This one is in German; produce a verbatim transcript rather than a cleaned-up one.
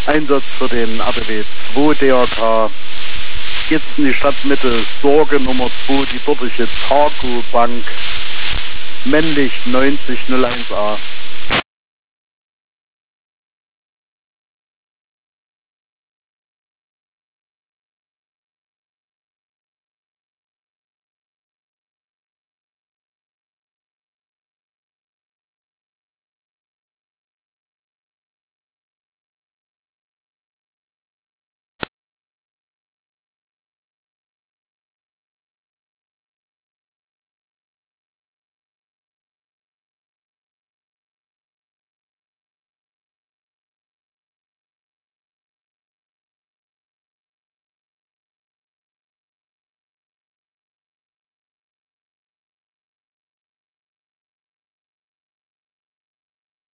Einsatz für den R D W zwei D R K. Jetzt in die Stadtmitte, Sorge Nummer zwei, die dortige Targo Bank, männlich neunzig null eins a.